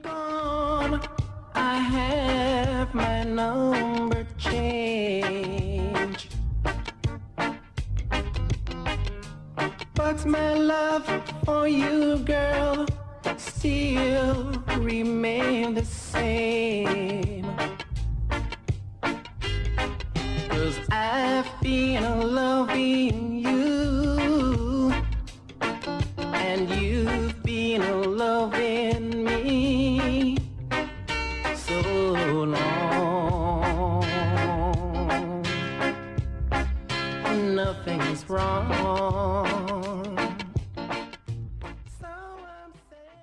gone, I have my number changed, but my love for you, girl, still remain the same. 'Cause I've been alone